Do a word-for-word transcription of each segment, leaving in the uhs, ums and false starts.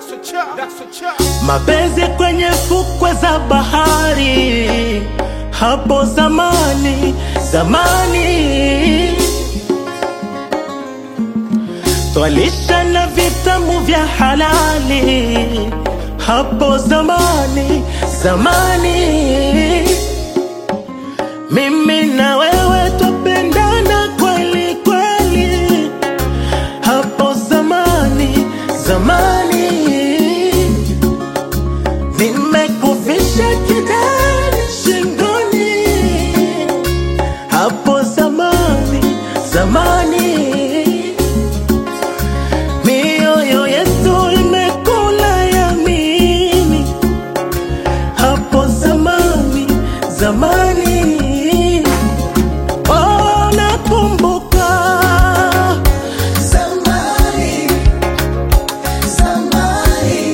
Mapenzi kwenye fukwe za bahari, hapo zamani, zamani twalisha na vitamu vya halali, hapo zamani, zamani mimi na wewe tupendana kweli kweli, hapo zamani, zamani nimekufisha kidani shingoni, hapo zamani, zamani mioyo yetu imekula yamini, hapo zamani, zamani oh, nakumbuka zamani, zamani,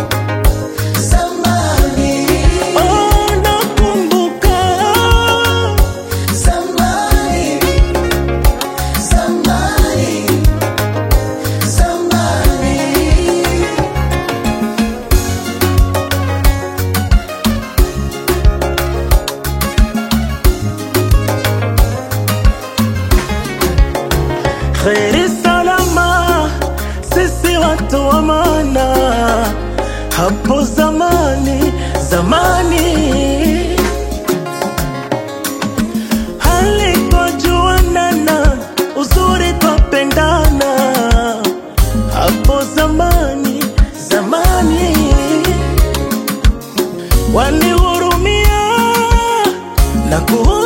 zamani oh, nakumbuka zamani, zamani, zamani. Kheri salama, sisi watu wa maana, hapo zamani, zamani halikojuanana, uzuri twapendana, hapo zamani, zamani walihurumia na kuhu